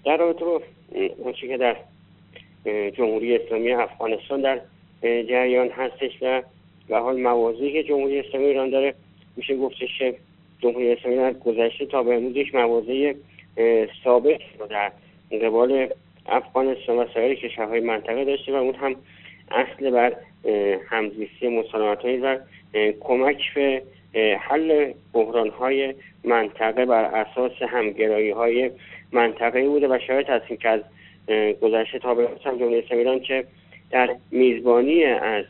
در رابطه با آنچه که در جمهوری اسلامی افغانستان در جریان هستش و به حال موازی که جمهوری اسلامی ایران داره، میشه گفتش که جمهوری اسلامی در گذشته تا به امروز یک موازی ثابت رو در قبال افغانستان و سایر کشورهای منطقه داشته و اون هم اصل بر همزیستی مسالمت‌های و کمک به حل بحران‌های منطقه بر اساس همگرایی‌های منطقه‌ای بوده و شاید هستیم که از گذشته تا به امروز جمهوری اسلامی ایران که در میزبانی از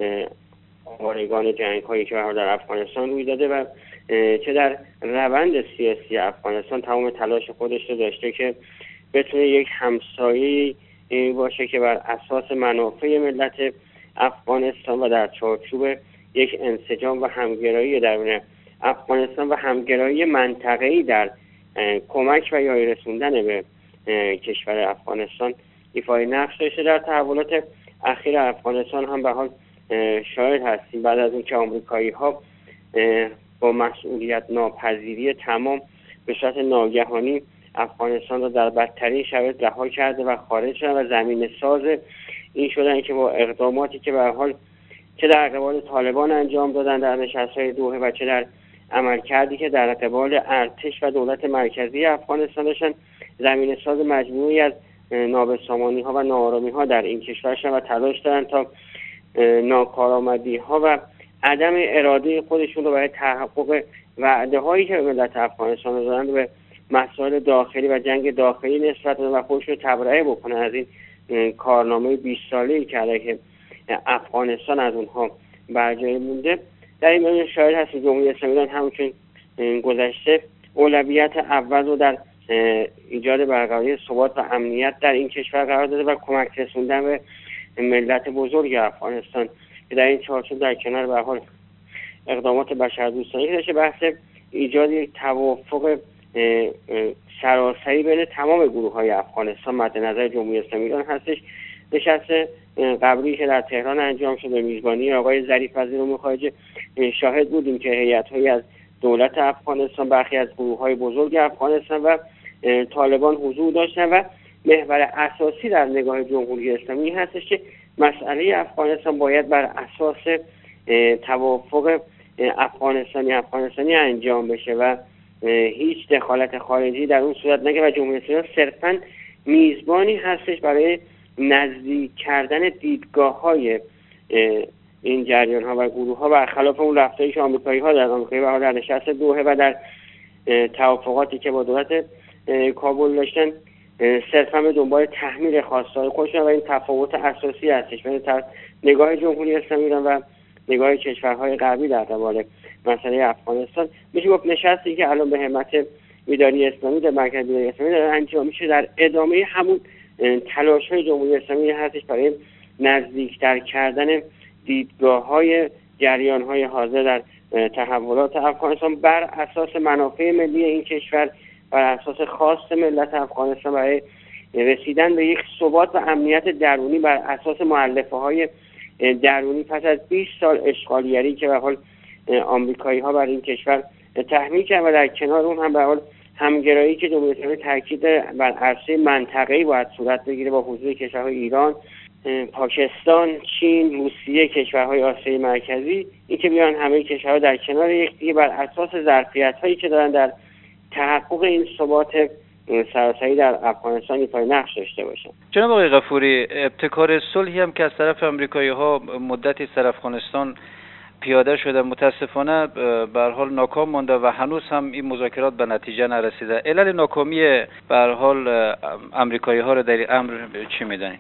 آوارگان جنگ‌هایی که در افغانستان روی داده و چه در روند سیاسی افغانستان تمام تلاش خودش رو داشته که بتونه یک همسایه باشه که بر اساس منافع ملت افغانستان و در چارچوب یک انسجام و همگرایی درون افغانستان و همگرایی منطقه‌ای در کمک و یاری رسوندن به کشور افغانستان ایفای نقش داشته. در تحولات اخیر افغانستان هم به حال شاهد هستیم بعد از اینکه آمریکایی‌ها با مسئولیت ناپذیری تمام به صورت ناگهانی افغانستان را در بدترین شرایط رها کرده و خارج شدن و زمینه ساز این شدن که با اقداماتی که به هر حال چه در قبال طالبان انجام دادن در نشست‌های دوحه و چه در عملکردی که در قبال ارتش و دولت مرکزی افغانستان داشتن زمینه ساز مجموعی از نابسامانی‌ها و ناآرامی‌ها در این کشورشان و تلاش دارن تا ناکارآمدی‌ها و عدم اراده خودشون رو برای تحقق وعده‌هایی که به ملت افغانستان دادن به مسائل داخلی و جنگ داخلی نسبت دادن و خودشون رو تبرئه بکنن از این کارنامه 20 ساله‌ای که علیه افغانستان از اونها برجای مونده. در این مورد شاهد هستیم جمهوری اسلامی ایران همچون گذشته اولویت اول رو در ایجاد برقراری ثبات و امنیت در این کشور قرار داده و کمک رسوندن به ملت بزرگ افغانستان که در این چارچوب در کنار به حال اقدامات بشردوستانه که داشته بحث ایجاد یک توافق سراسری بین تمام گروه‌های افغانستان مد نظر جمهوری اسلامی ایران هستش. نشست قبلی که در تهران انجام شد به میزبانی آقای ظریف وزیر امور خارجه شاهد بودیم که هیئت‌هایی از دولت افغانستان، برخی از گروه‌های بزرگ افغانستان و طالبان حضور داشتن و محور اساسی در نگاه جمهوری اسلامی هستش که مسئله افغانستان باید بر اساس توافق افغانستانی انجام بشه و هیچ دخالت خارجی در اون صورت نگه و جمهوری اسلامی صرفاً میزبانی هستش برای نزدیک کردن دیدگاه‌های این جریان‌ها و گروه‌ها برخلاف اون رفتاری که آمریکایی‌ها در نشست دوحه و در توافقاتی که با دولت کابل داشتن صرفاً به دنبال تحمیل خواستار خودشون و این تفاوت اساسی هستش بین نگاه جمهوری اسلامی ایران و نگاه کشورهای غربی در قبال مسئله افغانستان. میشه گفت نشستی که الان به همت بیداری اسلامی در مرکز بیداری اسلامی داره انجام میشه در ادامه همون تلاش‌های جمهوری اسلامی هستش برای نزدیکتر کردن دیدگاه‌های جریان‌های حاضر در تحولات افغانستان بر اساس منافع ملی این کشور، بر اساس خواست ملت افغانستان برای رسیدن به یک ثبات و امنیت درونی بر اساس مؤلفه‌های درونی پس از 20 سال اشغالگری که به حال آمریکایی‌ها بر این کشور تحمیل کردن و در کنار اون هم به حال همگرایی که جمهوری اسلامی تاکید بر عرصه منطقه‌ای باید صورت بگیره با حضور کشورهای ایران، پاکستان، چین، روسیه، کشورهای آسیای مرکزی، این که بیان همه کشورها در کنار یکدیگه بر اساس ظرفیت‌هایی که دارن در تحقق این ثبات سراسری در افغانستان ایفای نقش داشته باشن. جناب آقای غفوری، ابتکار صلحی هم که از طرف آمریکایی‌ها مدتی در افغانستان پیاده شده متاسفانه به هر حال ناکام مانده و هنوز هم این مذاکرات به نتیجه نرسیده. علل ناکامی به هر حال آمریکایی‌ها رو در این امر چی می‌دانید؟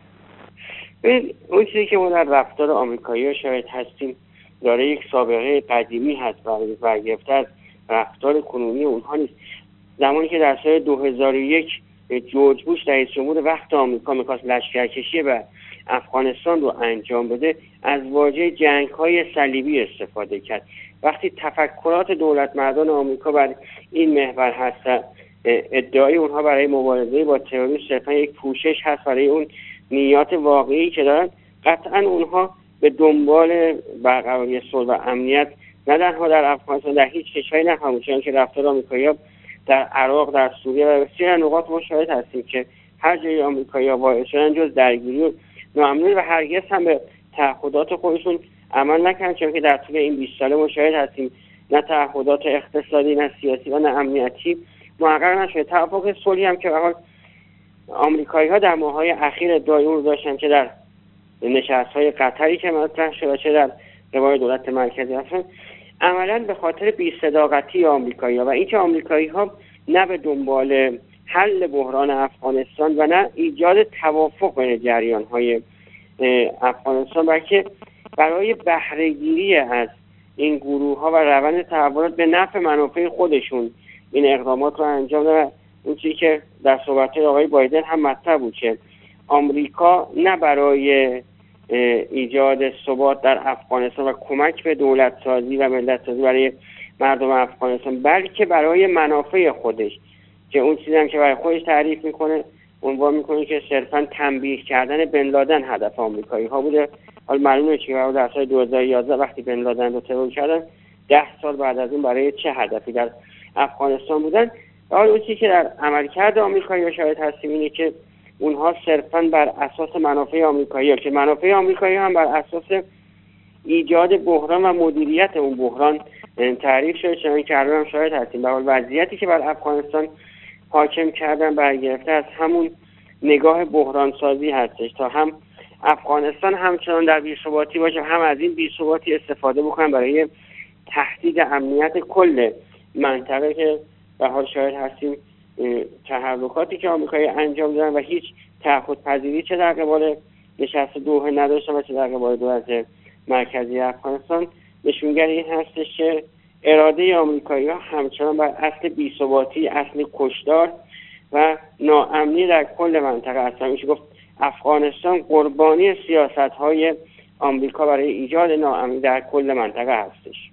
اون چیزی که ما در رفتار آمریکایی‌ها شاهد هستیم داره یک سابقه قدیمی هست و برگرفته از رفتار کنونی اونها نیست. زمانی که در سال 2001 جورج بوش رئیس جمهور وقت آمریکا می‌خواست لشکرکشی به افغانستان رو انجام بده از واژه جنگ‌های صلیبی استفاده کرد. وقتی تفکرات دولت مردان آمریکا بر این محور هست، ادعای اونها برای مبارزه با تروریسم صرفا یک پوشش هست برای اون نیات واقعی که دارن، قطعا اونها به دنبال برقراری صلح و امنیت نه تنها در افغانستان در هیچ کشوری نخواهند بود، چون که رفتار آمریکایی‌ها در عراق، در سوریه و بسیاری نقاط ما شاهد هستیم که هر جای آمریکایی‌ها وارد شدن جز درگیری و ناامنی و هرگز هم به تعهدات خودشون عمل نکردن، چون که در طول این 20 ساله ما شاهد هستیم نه تعهدات اقتصادی، نه سیاسی و نه امنیتی محقق نشده. توافق صلحی هم که به حال آمریکایی‌ها در ماه‌های اخیر ادعای اون رو داشتن، چه در نشست‌های قطری که مطرح شد چه در قوای دولت مرکزی هستن، عملاً به خاطر بی‌صداقتی آمریکایی‌ها و اینکه آمریکایی‌ها نه به دنبال حل بحران افغانستان و نه ایجاد توافق بین جریان‌های افغانستان، بلکه برای بهره‌گیری از این گروه‌ها و روند تحولات به نفع منافع خودشون این اقدامات رو انجام دادن. اون چیزی که در صحبت‌های آقای بایدن هم مطرح بود که آمریکا نه برای ایجاد ثبات در افغانستان و کمک به دولت سازی و ملت سازی برای مردم افغانستان، بلکه برای منافع خودش، که اون چیزی هم که برای خودش تعریف میکنه عنوان میکنه که صرفاً تنبیه کردن بن لادن هدف آمریکایی‌ها بوده. حالا معلومه که در سال 2011 وقتی بن لادن رو ترور کردن 10 سال بعد از اون برای چه هدفی در افغانستان بودن. حالا اون چیزی که در عملکرد آمریکایی‌ها شاهد هستیم اینه که اونها صرفاً بر اساس منافع آمریکایی‌ها، که منافع آمریکایی‌ها هم بر اساس ایجاد بحران و مدیریت اون بحران تعریف شده، چون که الان هم شاهد هستیم به حال وضعیتی که بر افغانستان حاکم کردن برگرفته از همون نگاه بحران سازی هستش تا هم افغانستان همچنان در بی‌ثباتی باشه، هم از این بی‌ثباتی استفاده بکنن برای تهدید امنیت کل منطقه، که به حال شاهد هستیم تحرکاتی که آمریکایی انجام دادن و هیچ تعهدپذیری چه در قبال نشست دوحه نداشتن و چه در قبال دولت مرکزی افغانستان نشونگر این هستش که اراده آمریکایی‌ها همچنان بر اصل بی‌ثباتی، اصل کشتار و ناامنی در کل منطقه است. میشه گفت افغانستان قربانی سیاست‌های آمریکا برای ایجاد ناامنی در کل منطقه هستش.